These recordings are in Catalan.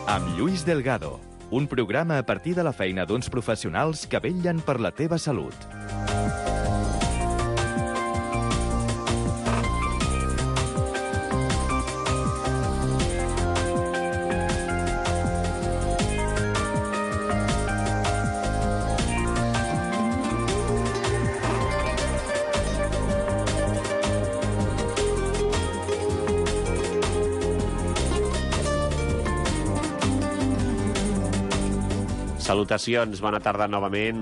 Amb Lluís Delgado, un programa a partir de la feina d'uns professionals que vetllen per la teva salut. Salutacions, bona tarda novament,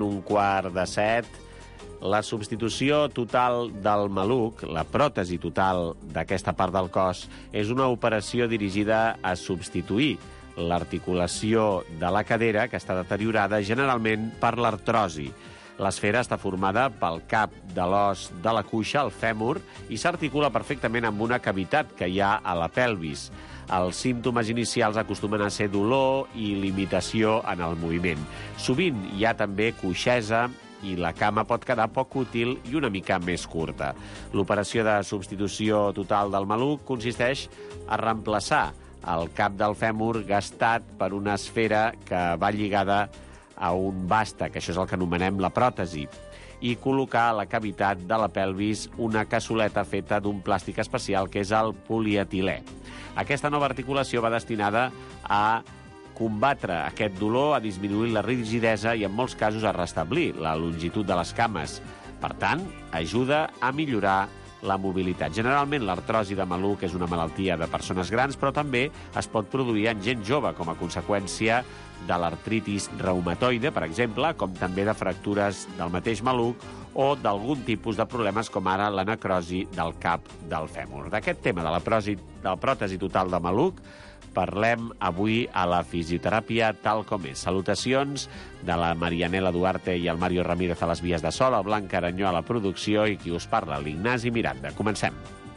6:15. La substitució total del maluc, la pròtesi total d'aquesta part del cos, és una operació dirigida a substituir l'articulació de la cadera, que està deteriorada generalment per l'artrosi. L'esfera està formada pel cap de l'os de la cuixa, el fèmur, i s'articula perfectament amb una cavitat que hi ha a la pelvis. Els símptomes inicials acostumen a ser dolor i limitació en el moviment. Sovint hi ha també coixesa i la cama pot quedar poc útil i una mica més curta. L'operació de substitució total del maluc consisteix a reemplaçar el cap del fèmur gastat per una esfera que va lligada a un basta, que això és el que anomenem la pròtesi, i col·locar a la cavitat de la pelvis una cassoleta feta d'un plàstic especial que és el polietilè. Aquesta nova articulació va destinada a combatre aquest dolor, a disminuir la rigidesa i, en molts casos, a restablir la longitud de les cames. Per tant, ajuda a millorar la mobilitat. Generalment, l'artrosi de maluc és una malaltia de persones grans, però també es pot produir en gent jove com a conseqüència de l'artritis reumatoide, per exemple, com també de fractures del mateix maluc o d'algun tipus de problemes com ara la necrosi del cap del fèmur. D'aquest tema de la pròtesi total de maluc parlem avui a la fisioteràpia tal com és. Salutacions de la Marianela Duarte i el Mario Ramírez a les vies de so, el Blanc Aranyó a la producció i qui us parla, l'Ignasi Miranda. Comencem.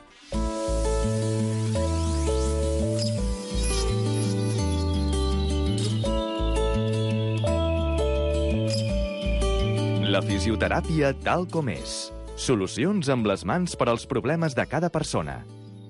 La fisioteràpia tal com és. Solucions amb les mans per als problemes de cada persona.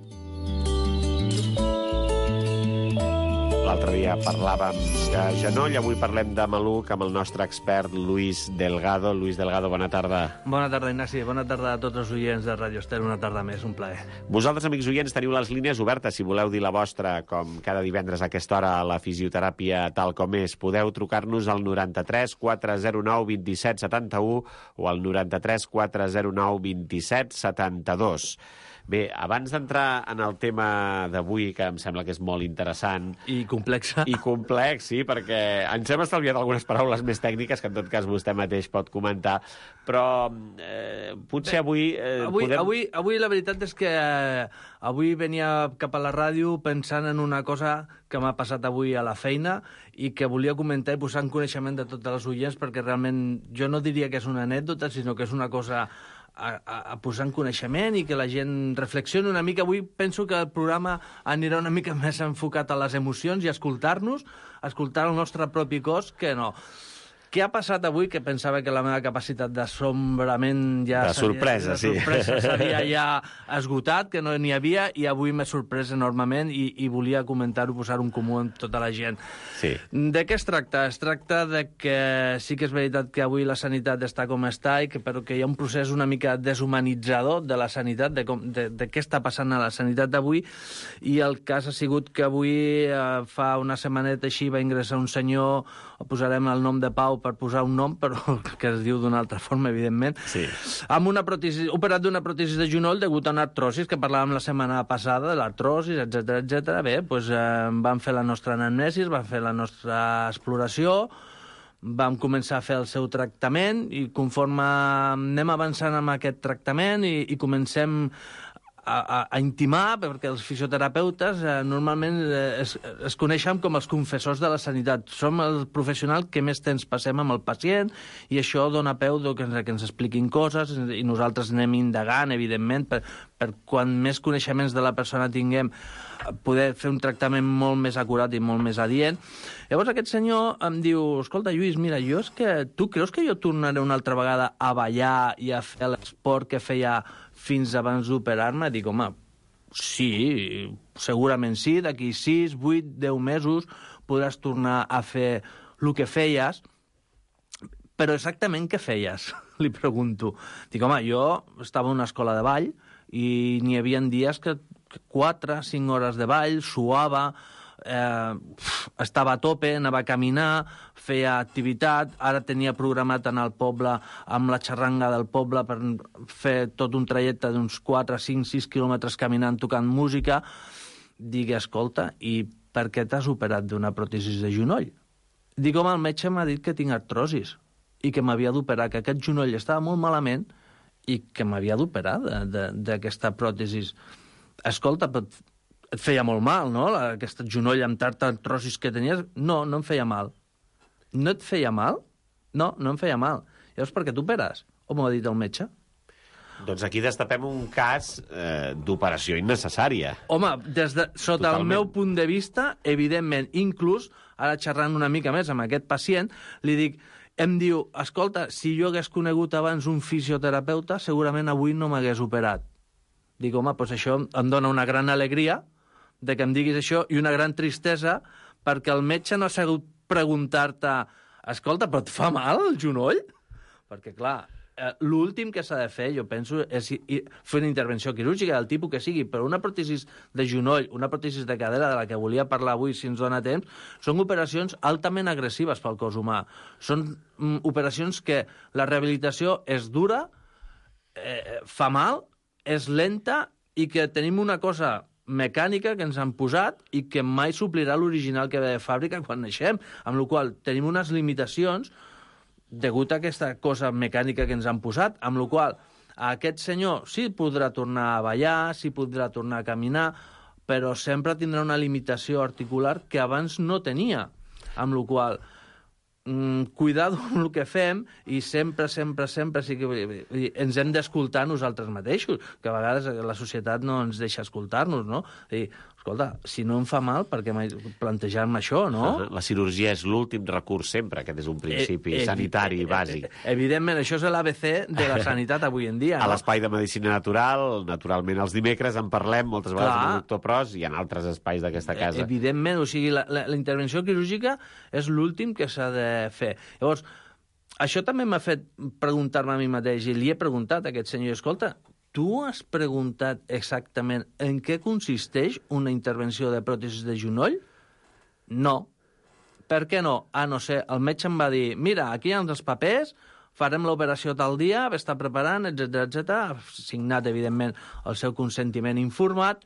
L'altre dia parlàvem de genoll, avui parlem de maluc amb el nostre expert Lluís Delgado. Lluís Delgado, bona tarda. Bona tarda, Ignasi. Bona tarda a tots els oients de Ràdio Estel. Una tarda més, un plaer. Vosaltres, amics oients, teniu les línies obertes. Si voleu dir la vostra, com cada divendres a aquesta hora, a la fisioteràpia tal com és, podeu trucar-nos al 93 409 27 71 o al 93 409 27 72. Bé, abans d'entrar en el tema d'avui, que em sembla que és molt interessant... I complexa. I complex, sí, perquè ens hem estalviat algunes paraules més tècniques que en tot cas vostè mateix pot comentar, però potser avui podem... Avui la veritat és que avui venia cap a la ràdio pensant en una cosa que m'ha passat avui a la feina i que volia comentar i posar en coneixement de tots els oients, perquè realment jo no diria que és una anècdota, sinó que és una cosa... a posar en coneixement i que la gent reflexioni una mica. Avui penso que el programa anirà una mica més enfocat a les emocions i a escoltar-nos, a escoltar el nostre propi cos, que no. Què ha passat avui? Que pensava que la meva capacitat d'assombrament ja... De sorpresa, sí. De sorpresa s'havia ja esgotat, que no n'hi havia, i avui m'he sorprès enormement i volia comentar-ho, posar-ho en comú amb tota la gent. Sí. De què es tracta? Es tracta de que sí que és veritat que avui la sanitat està com està, però que hi ha un procés una mica deshumanitzador de la sanitat, de què està passant a la sanitat d'avui, i el cas ha sigut que avui, fa una setmaneta així, va ingressar un senyor, posarem el nom de Pau per posar un nom, però que es diu d'una altra forma, evidentment, sí. Amb una pròtesi, operat d'una pròtesi de genoll degut a una artrosis, que parlàvem la setmana passada, de l'artrosis, etc. Bé, doncs vam fer la nostra anamnesis, vam fer la nostra exploració, vam començar a fer el seu tractament i conforme anem avançant amb aquest tractament i comencem a intimar, perquè els fisioterapeutes normalment es coneixen com els confessors de la sanitat. Som el professional que més temps passem amb el pacient i això dona peu que ens expliquin coses i nosaltres anem indagant, evidentment, per quan més coneixements de la persona tinguem poder fer un tractament molt més acurat i molt més adient. Llavors aquest senyor em diu: escolta, Lluís, mira, tu creus que jo tornaré una altra vegada a ballar i a fer l'esport que feia fins abans d'operar-me? Dic, home, Sí, segurament sí, d'aquí 6, 8, 10 mesos podràs tornar a fer el que feies, però exactament què feies? Li pregunto. Dic, home, jo estava en una escola de ball i n'hi havia dies que 4, 5 hores de ball, suava, estava a tope, anava a caminar, feia activitat, ara tenia programat anar al poble amb la xarranga del poble per fer tot un trajecte d'uns 4, 5, 6 quilòmetres caminant, tocant música. Dic, escolta, i per què t'has operat d'una pròtesis de genoll? Dic, home, el metge m'ha dit que tinc artrosis i que m'havia d'operar, que aquest genoll estava molt malament i que m'havia d'operar d'aquesta pròtesis. Escolta, et feia molt mal, no?, aquest genoll amb tanta artrosis que tenies. No, no em feia mal. No et feia mal? No, no em feia mal. Llavors, per què t'operes? O m'ho ha dit el metge? Doncs aquí destapem un cas d'operació innecessària. Home, sota Totalment. el meu punt de vista, evidentment, inclús, ara xerrant una mica més amb aquest pacient, li dic, em diu, escolta, si jo hagués conegut abans un fisioterapeuta, segurament avui no m'hagués operat. Dic, home, doncs això em dona una gran alegria de que em diguis això i una gran tristesa perquè el metge no ha sabut preguntar-te, escolta, però et fa mal el genoll? Perquè, clar, l'últim que s'ha de fer, jo penso, és fer una intervenció quirúrgica del tipus que sigui, però una pròtesis de genoll, una pròtesis de cadera, de la que volia parlar avui, si ens dona temps, són operacions altament agressives pel cos humà. Són operacions que la rehabilitació és dura, fa mal, és lenta i que tenim una cosa mecànica que ens han posat i que mai suplirà l'original que ve de fàbrica quan naixem, amb la qual tenim unes limitacions degut a aquesta cosa mecànica que ens han posat, amb la qual aquest senyor sí podrà tornar a ballar, sí podrà tornar a caminar, però sempre tindrà una limitació articular que abans no tenia, amb la qual cuidado amb el que fem i sempre sí que ens hem d'escoltar nosaltres mateixos, que a vegades la societat no ens deixa escoltar-nos, no? I, escolta, si no em fa mal, per què plantejar-me això, no? La cirurgia és l'últim recurs sempre, aquest és un principi sanitari bàsic. Evidentment, això és l'ABC de la sanitat avui en dia. A l'Espai de Medicina Natural, naturalment els dimecres en parlem moltes vegades amb el doctor Pros i en altres espais d'aquesta casa. Evidentment, o sigui, la intervenció quirúrgica és l'últim que s'ha de fer. Llavors, això també m'ha fet preguntar-me a mi mateix, i li he preguntat a aquest senyor, escolta, tu has preguntat exactament en què consisteix una intervenció de pròtesis de genoll? No. Per què no? No sé, el metge em va dir, mira, aquí hi ha els papers, farem l'operació tal dia, està preparant, etc. Ha signat, evidentment, el seu consentiment informat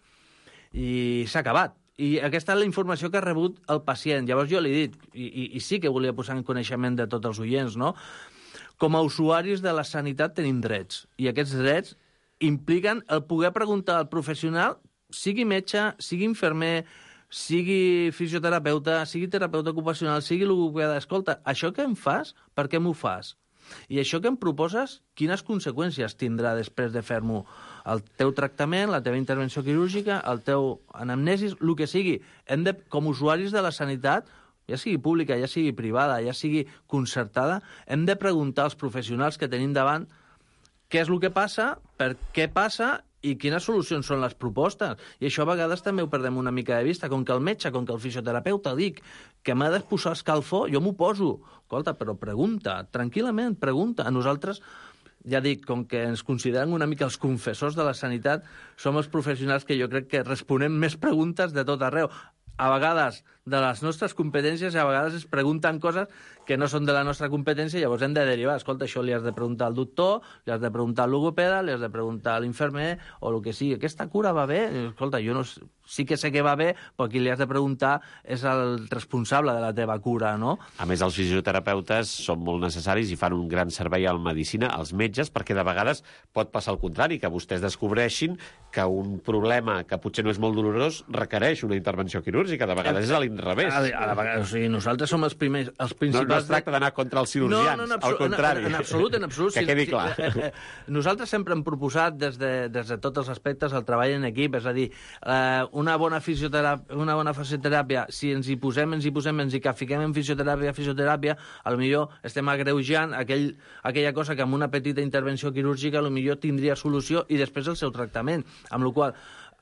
i s'ha acabat. I aquesta és la informació que ha rebut el pacient. Llavors jo li he dit, i sí que volia posar en coneixement de tots els oients, no? Com a usuaris de la sanitat tenim drets, i aquests drets impliquen el poder preguntar al professional, sigui metge, sigui infermer, sigui fisioterapeuta, sigui terapeuta ocupacional, sigui logopeda, escolta, això que em fas, per què m'ho fas? I això que em proposes, quines conseqüències tindrà després de fer-m'ho? El teu tractament, la teva intervenció quirúrgica, el teu anamnesis, el que sigui. Hem de, com a usuaris de la sanitat, ja sigui pública, ja sigui privada, ja sigui concertada, hem de preguntar als professionals que tenim davant què és el que passa, per què passa i quines solucions són les propostes. I això a vegades també ho perdem una mica de vista. Com que el metge, com que el fisioterapeuta dic que m'ha de posar escalfor, jo m'ho poso. Escolta, però pregunta, tranquil·lament, pregunta. A nosaltres, ja dic, com que ens consideren una mica els confessors de la sanitat, som els professionals que jo crec que responem més preguntes de tot arreu. A vegades de les nostres competències i a vegades es pregunten coses que no són de la nostra competència, llavors hem de derivar. Escolta, això li has de preguntar al doctor, li has de preguntar al logopeda, li has de preguntar a l'infermer, o el que sigui. Aquesta cura va bé? Escolta, jo no, sí que sé que va bé, però qui li has de preguntar és el responsable de la teva cura, no? A més, els fisioterapeutes són molt necessaris i fan un gran servei a la medicina, als metges, perquè de vegades pot passar el contrari, que vostès descobreixin que un problema que potser no és molt dolorós requereix una intervenció quirúrgica. De vegades és a l'inrevés. O sigui, nosaltres som els principals... No es tracta d'anar contra els cirurgians, al contrari. En absolut. Que quedi clar. Nosaltres sempre hem proposat des de tots els aspectes el treball en equip, és a dir, una bona fisioteràpia, si ens hi posem, ens hi fiquem en fisioteràpia, potser estem agreujant aquella cosa que amb una petita intervenció quirúrgica potser tindria solució i després el seu tractament, amb la qual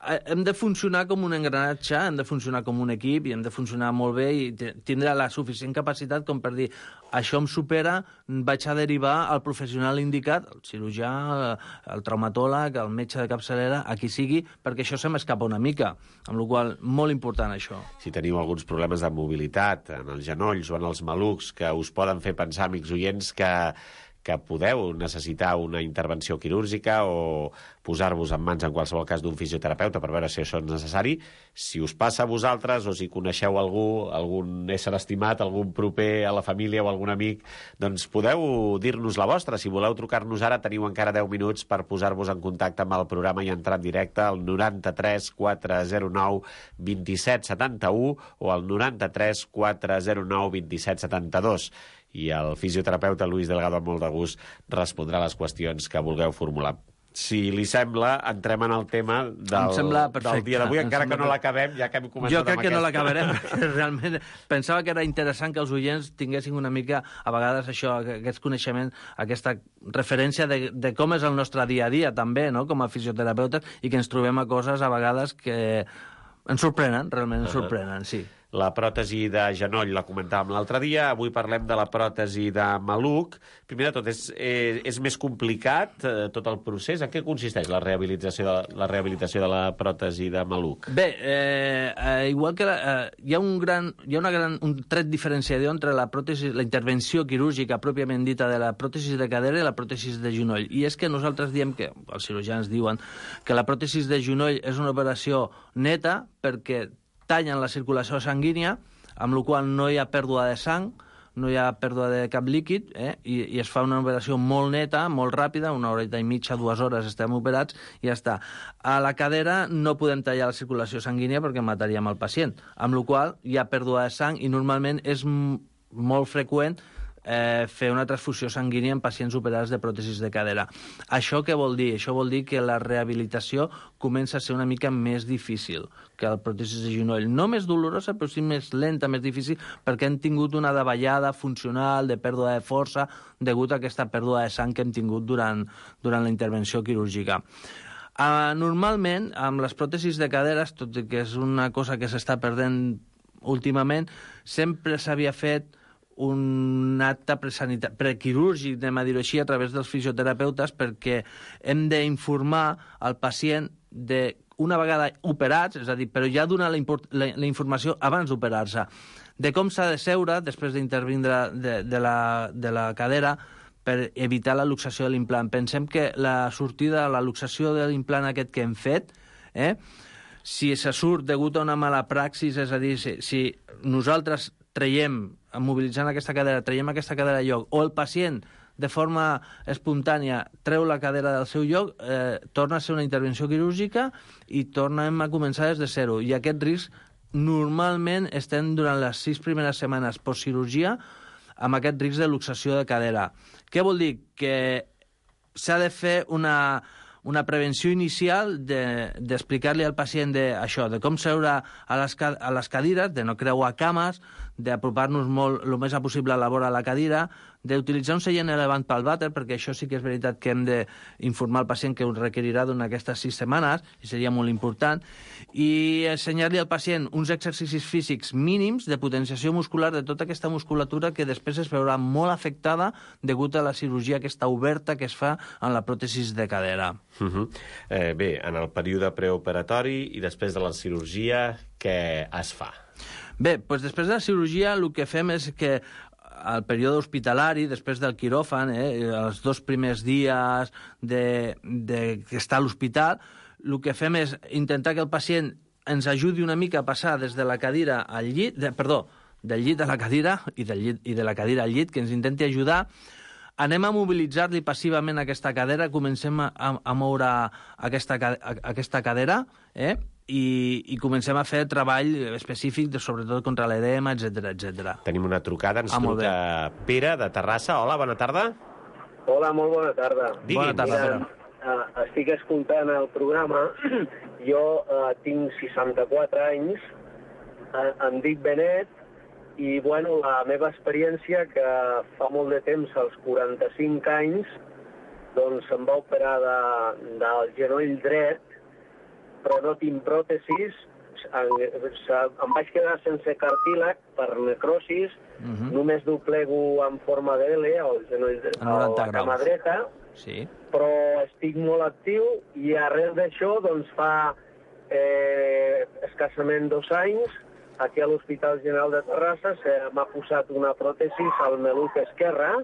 hem de funcionar com un engranatge, hem de funcionar com un equip i hem de funcionar molt bé i tindre la suficient capacitat com per dir això em supera, vaig a derivar al professional indicat, el cirurgià, el traumatòleg, el metge de capçalera, a qui sigui, perquè això se m'escapa una mica, amb la qual cosa molt important això. Si teniu alguns problemes de mobilitat en els genolls o en els malucs que us poden fer pensar, amics oients, que podeu necessitar una intervenció quirúrgica o posar-vos en mans, en qualsevol cas, d'un fisioterapeuta per veure si això és necessari. Si us passa a vosaltres o si coneixeu algú, algun ésser estimat, algun proper a la família o algun amic, doncs podeu dir-nos la vostra. Si voleu trucar-nos ara, teniu encara 10 minuts per posar-vos en contacte amb el programa i entrar en directe al 93 409 27 71 o al 93 409 27 72. I el fisioterapeuta Luis Delgado, amb molt de gust, respondrà a les qüestions que vulgueu formular. Si li sembla, entrem en el tema del dia d'avui, encara que no l'acabem, ja que hem començat jo crec amb que no l'acabarem, perquè realment pensava que era interessant que els oients tinguessin una mica, a vegades, això, aquest coneixement, aquesta referència de com és el nostre dia a dia, també, no?, com a fisioterapeutes, i que ens trobem a coses, a vegades, que ens sorprenen, realment ens sorprenen, sí. La pròtesi de genoll la comentàvem l'altre dia, avui parlem de la pròtesi de maluc. Primer de tot, és més complicat tot el procés? En què consisteix la rehabilitació de la pròtesi de maluc? Bé, igual que hi ha un tret diferenciador entre la pròtesi, la intervenció quirúrgica pròpiament dita de la pròtesi de cadera i la pròtesi de genoll. I és que nosaltres diem que, els cirurgians diuen, que la pròtesi de genoll és una operació neta perquè tallen la circulació sanguínia, amb la qual no hi ha pèrdua de sang, no hi ha pèrdua de cap líquid, i es fa una operació molt neta, molt ràpida, 1 horeta i mitja, 2 hores estem operats, i ja està. A la cadera no podem tallar la circulació sanguínia perquè mataríem el pacient, amb la qual hi ha pèrdua de sang i normalment és molt freqüent fer una transfusió sanguínia en pacients operats de pròtesis de cadera. Això què vol dir? Això vol dir que la rehabilitació comença a ser una mica més difícil que la pròtesis de genoll. No més dolorosa, però sí més lenta, més difícil, perquè hem tingut una davallada funcional de pèrdua de força degut a aquesta pèrdua de sang que hem tingut durant la intervenció quirúrgica. Normalment, amb les pròtesis de caderes, tot i que és una cosa que s'està perdent últimament, sempre s'havia fet un acte prequirúrgic, anem a dir-ho així, a través dels fisioterapeutes, perquè hem d'informar al pacient de una vegada operats, és a dir, però ja donar la informació abans d'operar-se, de com s'ha de seure després d'intervindre de la cadera per evitar la luxació de l'implant. Pensem que la sortida, la luxació de l'implant aquest que hem fet, si se surt degut a una mala praxis, és a dir, si nosaltres mobilitzant aquesta cadera, traiem aquesta cadera de lloc, o el pacient, de forma espontània, treu la cadera del seu lloc, torna a ser una intervenció quirúrgica i tornem a començar des de zero. I aquest risc, normalment, estem durant les 6 primeres setmanes postcirurgia amb aquest risc de luxació de cadera. Què vol dir? Que s'ha de fer una prevenció inicial d'explicar-li al pacient de com seure a les cadires, de no creuar cames, d'apropar-nos molt el més possible a la vora de la cadira, d'utilitzar un seient elevant pel vàter, perquè això sí que és veritat que hem d'informar al pacient que ho requerirà durant aquestes 6 setmanes, i seria molt important, i ensenyar-li al pacient uns exercicis físics mínims de potenciació muscular de tota aquesta musculatura que després es veurà molt afectada degut a la cirurgia aquesta oberta que es fa en la pròtesis de cadera. Bé, en el període preoperatori i després de la cirurgia, què es fa? Bé, doncs després de la cirurgia el que fem és que al període hospitalari, després del quiròfan, els 2 primers dies que està a l'hospital, el que fem és intentar que el pacient ens ajudi una mica a passar des de la cadira al llit, del llit a la cadira i de la cadira al llit, que ens intenti ajudar. Anem a mobilitzar-li passivament aquesta cadera, comencem a moure aquesta cadera, i comencem a fer treball específic, sobretot contra l'edema, etc. Tenim una trucada, ens truca Pere, de Terrassa. Hola, bona tarda. Hola, molt bona tarda. Bona tarda, Pere. Estic escoltant el programa. Jo tinc 64 anys, em dic Benet, i bueno, la meva experiència, que fa molt de temps, als 45 anys, doncs em va operar del genoll dret, però no tinc pròtesis. Em vaig quedar sense cartílag per necrosis, només doblego en forma de L, al genoll, a la cama dreta, però estic molt actiu i arrel d'això, doncs fa escassament 2 anys, aquí a l'Hospital General de Terrassa m'ha posat una pròtesi al maluc esquerre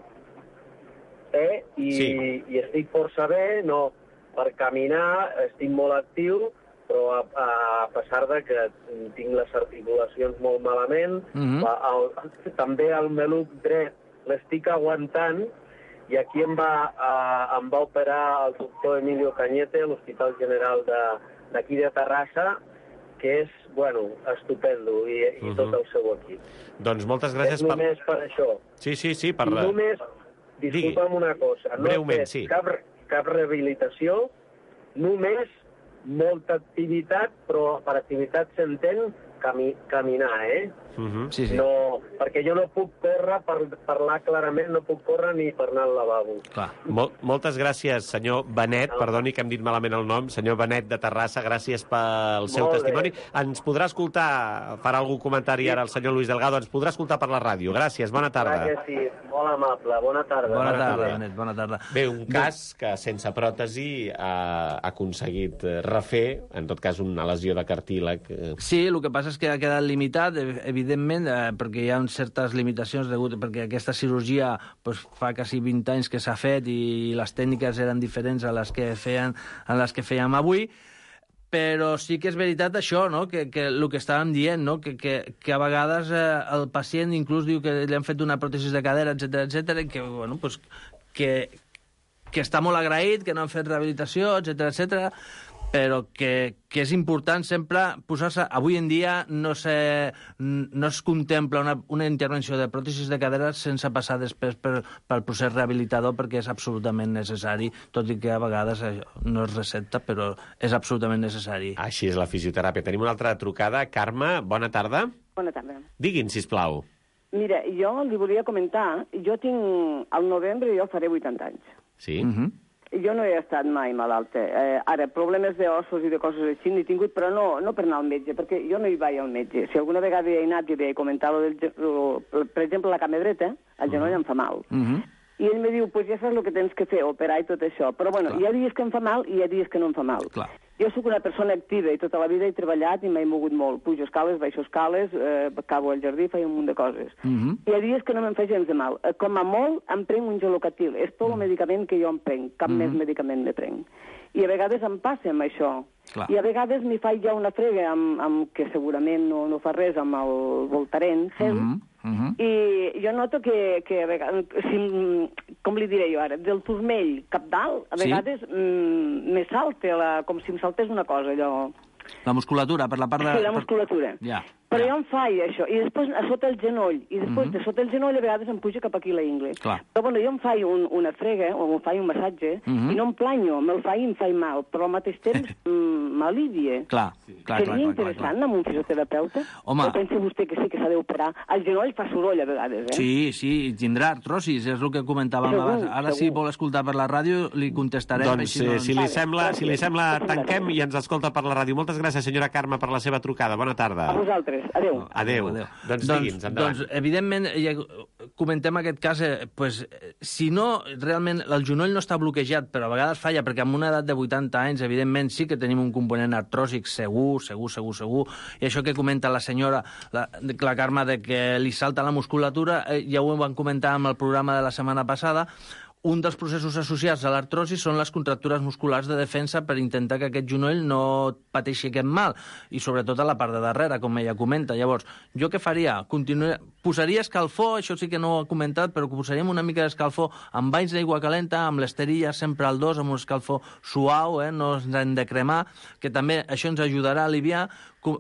i estic força bé, no, per caminar estic molt actiu, però a pesar de que tinc les articulacions molt malament, també el maluc dret l'estic aguantant, i aquí em va operar el doctor Emilio Cañete, a l'Hospital General d'aquí de Terrassa, que és, bueno, estupendo, i tot el seu equip. Doncs moltes gràcies per... És només per això. Sí, per... I només, disculpa'm una cosa, no he fet cap rehabilitació, només molta activitat, però per activitat s'entén caminar, No, perquè jo no puc córrer, per parlar clarament, no puc córrer ni per anar al lavabo. Moltes gràcies, senyor Benet, perdoni que hem dit malament el nom, senyor Benet de Terrassa, gràcies pel seu testimoni. Ens podrà escoltar, farà algun comentari ara el senyor Luis Delgado, ens podrà escoltar per la ràdio. Gràcies, bona tarda. Clar que sí, molt amable, bona tarda. Bona tarda, Benet, bona tarda. Bé, un cas que sense pròtesi ha aconseguit refer, en tot cas una lesió de cartílag. Sí, el que passa és que ha quedat limitat, evidentment, perquè hi ha certes limitacions perquè aquesta cirurgia fa quasi 20 anys que s'ha fet i les tècniques eren diferents a les que fèiem avui, però sí que és veritat això, no? que el que estàvem dient, no? que a vegades el pacient inclús diu que li han fet una pròtesi de cadera, etc i que, bueno, pues, que està molt agraït, que no han fet rehabilitació, etc, però que és important sempre posar-se... Avui en dia no es contempla una intervenció de pròtesis de cadera sense passar després pel procés rehabilitador, perquè és absolutament necessari, tot i que a vegades no es recepta, però és absolutament necessari. Així és la fisioteràpia. Tenim una altra trucada. Carme, bona tarda. Bona tarda. Digui'ns, sisplau. Mira, jo li volia comentar, jo tinc... Al novembre jo faré 80 anys. Sí? Jo no he estat mai malalta. Ara, problemes d'ossos i de coses així n'he tingut, però no per anar al metge, perquè jo no hi vaig al metge. Si alguna vegada he anat i he comentat, per exemple, la cama dreta, el genoll em fa mal. I ell me diu, pues ja saps el que tens que fer, operar i tot això. Però bueno, hi ha dies que em fa mal i hi ha dies que no em fa mal. Jo sóc una persona activa i tota la vida he treballat i m'he mogut molt. Pujo escales, baixo escales, acabo al jardí, faig un munt de coses. Hi ha dies que no me'n fa gens de mal. Com a molt em prenc un gelocatil. És tot el medicament que jo em prenc. Cap més medicament me prenc. I a vegades em passa amb això. I a vegades m'hi faig ja una frega que segurament no fa res amb el Voltaren, i jo noto que a vegades, com li diré jo ara, del turmell cap dalt, a vegades me salta, com si em saltés una cosa, allò... La musculatura, per la part de... Sí, la musculatura. Però jo em faig això, i després a sota el genoll, i després de sota el genoll a vegades em puja cap aquí la ingle. Però bueno, jo em faig una frega, o em faig un massatge, i no em planyo, me'l faig i em faig mal, però al mateix temps m'alivia. Seria interessant amb un fisioterapeuta? Home... O pensa vostè que sí que s'ha d'operar? El genoll fa soroll a vegades, Sí, tindrà artrosis, és el que comentàvem abans. Ara si vol escoltar per la ràdio, li contestarem. Doncs si li sembla, tanquem i ens escolta per la ràdio. Moltes gràcies, senyora Carme, per la seva trucada. Bona tarda. A vosaltres. Adéu. Doncs digui'ns, endavant. Doncs, evidentment, ja comentem aquest cas, si no, realment, el genoll no està bloquejat, però a vegades falla, perquè amb una edat de 80 anys, evidentment, sí que tenim un component artròsic segur, i això que comenta la senyora, la Carme, de que li salta la musculatura, ja ho vam comentar amb el programa de la setmana passada. Un dels processos associats a l'artrosi són les contractures musculars de defensa per intentar que aquest genoll no pateixi aquest mal, i sobretot a la part de darrere, com ella comenta. Llavors, jo què faria? Posaria escalfor, això sí que no ho he comentat, però posaríem una mica d'escalfor amb banys d'aigua calenta, amb l'esterilla sempre al 2, amb un escalfor suau, no ens hem de cremar, que també això ens ajudarà a aliviar.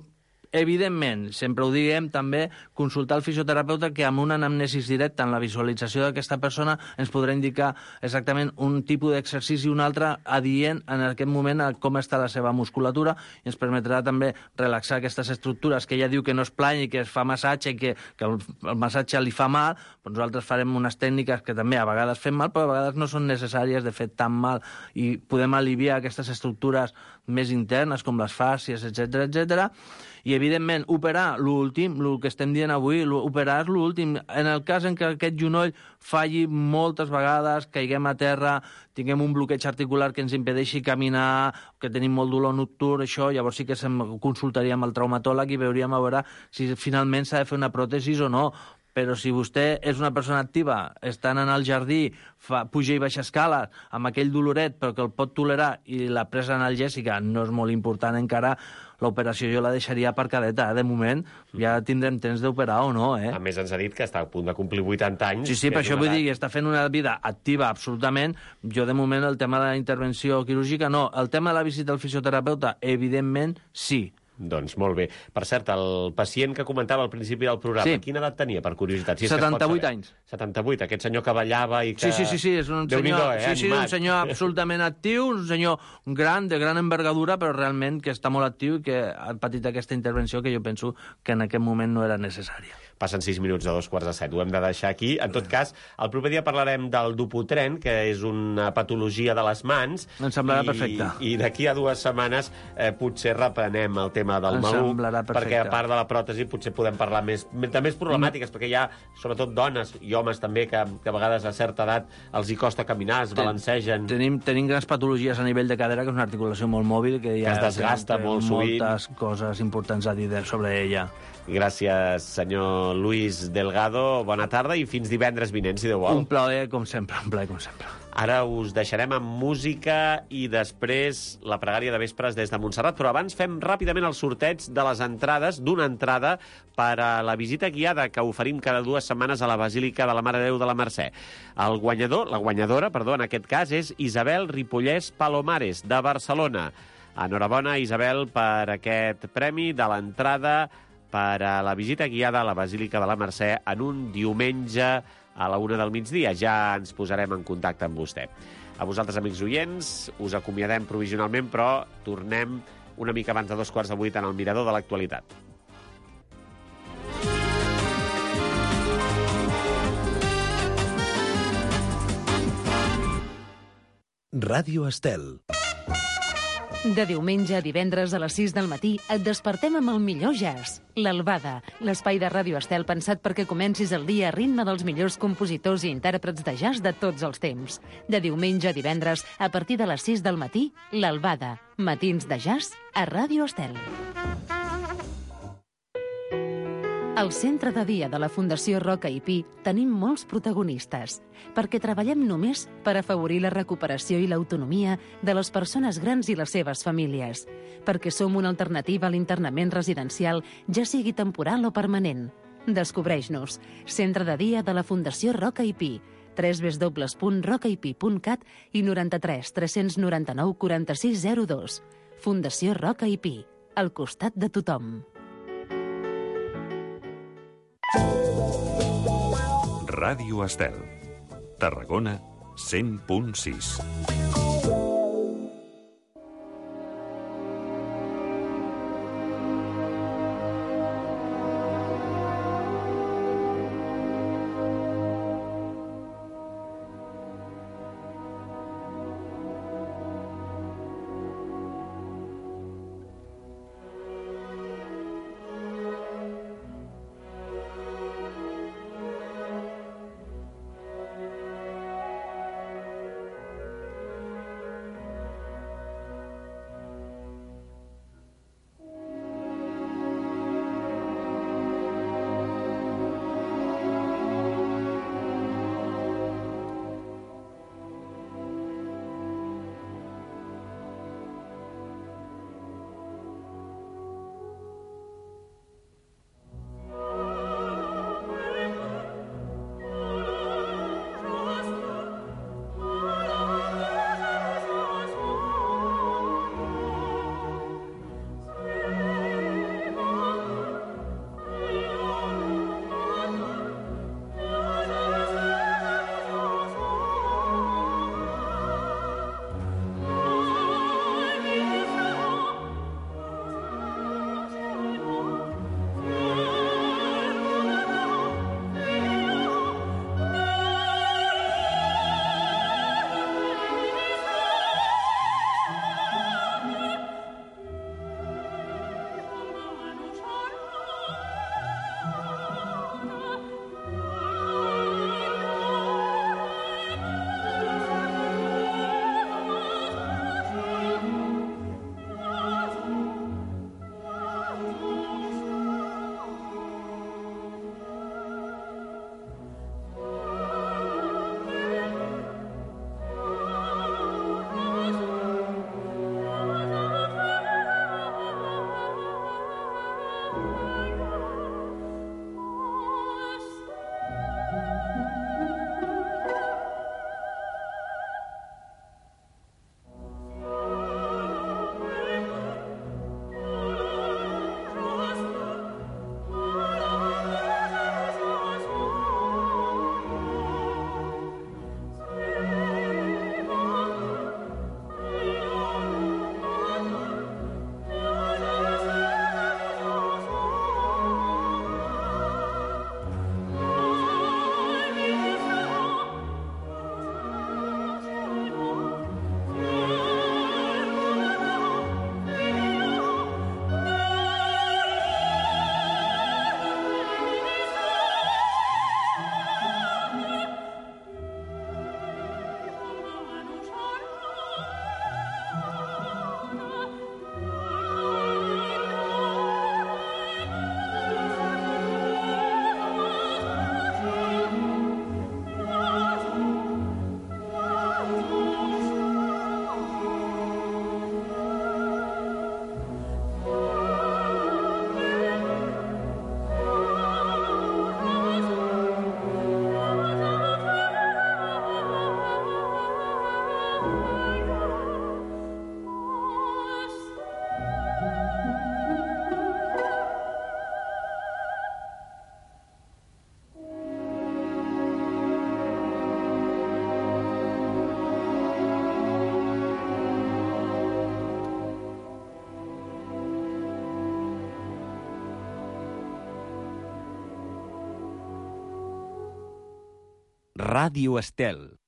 Evidentment, sempre ho diguem, també consultar el fisioterapeuta, que amb una anamnesis directa en la visualització d'aquesta persona ens podrà indicar exactament un tipus d'exercici i un altre adient en aquest moment a com està la seva musculatura, i ens permetrà també relaxar aquestes estructures que ella diu que no es plany i que es fa massatge i que el massatge li fa mal. Però nosaltres farem unes tècniques que també a vegades fem mal, però a vegades no són necessàries de fer tan mal, i podem aliviar aquestes estructures més internes com les fàscies, etc. I, evidentment, operar l'últim, el que estem dient avui, operar és l'últim. En el cas en què aquest genoll falli moltes vegades, caiguem a terra, tinguem un bloqueig articular que ens impedeixi caminar, que tenim molt dolor nocturn, això, llavors sí que consultaríem el traumatòleg i veuríem a veure si finalment s'ha de fer una pròtesis o no. Però si vostè és una persona activa, estant en el jardí, puja i baixa escales, amb aquell doloret, però que el pot tolerar, i la presa analgèsica no és molt important encara, l'operació jo la deixaria aparcadeta. De moment ja tindrem temps d'operar o no. A més, ens ha dit que està a punt de complir 80 anys. Sí, per això vull dir que està fent una vida activa, absolutament. Jo, de moment, el tema de la intervenció quirúrgica, no. El tema de la visita al fisioterapeuta, evidentment, sí. Doncs molt bé. Per cert, el pacient que comentava al principi del programa, quina edat tenia, per curiositat? 78 anys. 78, aquest senyor que ballava i que... Sí, és un senyor, un senyor absolutament actiu, un senyor gran, de gran envergadura, però realment que està molt actiu i que ha patit aquesta intervenció que jo penso que en aquest moment no era necessària. Passen 6 minuts de 2:45. Ho hem de deixar aquí. En tot cas, el proper dia parlarem del Dupuytren, que és una patologia de les mans. Em semblarà perfecte. I d'aquí a 2 setmanes potser reprenem el tema del maluc, perquè a part de la pròtesi potser podem parlar de més problemàtiques, perquè hi ha sobretot dones i homes també que a vegades a certa edat els hi costa caminar, es balancegen. Tenim grans patologies a nivell de cadera, que és una articulació molt mòbil, que es desgasta molt sovint. Moltes coses importants a dir sobre ella. Gràcies, senyor Luis Delgado. Bona tarda i fins divendres vinent, si Déu vol. Un plaer, com sempre, Ara us deixarem amb música i després la pregària de vespres des de Montserrat, però abans fem ràpidament el sorteig de les entrades, d'una entrada per a la visita guiada que oferim cada 2 setmanes a la Basílica de la Mare de Déu de la Mercè. La guanyadora, en aquest cas, és Isabel Ripollès Palomares, de Barcelona. Enhorabona, Isabel, per aquest premi de l'entrada per a la visita guiada a la Basílica de la Mercè en un diumenge a la 1 del migdia. Ja ens posarem en contacte amb vostè. A vosaltres, amics oients, us acomiadem provisionalment, però tornem una mica abans de 7:15 en el Mirador de l'Actualitat. Ràdio Estel. De diumenge a divendres a les 6 del matí et despertem amb el millor jazz. L'Albada, l'espai de Ràdio Estel pensat perquè comencis el dia a ritme dels millors compositors i intèrprets de jazz de tots els temps. De diumenge a divendres, a partir de les 6 del matí, l'Albada. Matins de jazz a Ràdio Estel. Al centre de dia de la Fundació Roca i Pi tenim molts protagonistes, perquè treballem només per afavorir la recuperació i l'autonomia de les persones grans i les seves famílies, perquè som una alternativa a l'internament residencial, ja sigui temporal o permanent. Descobreix-nos. Centre de dia de la Fundació Roca i Pi, www.rocaipi.cat i 93 399 4602. Fundació Roca i Pi, al costat de tothom. Ràdio Estel. Tarragona 100.6. Ràdio Estel.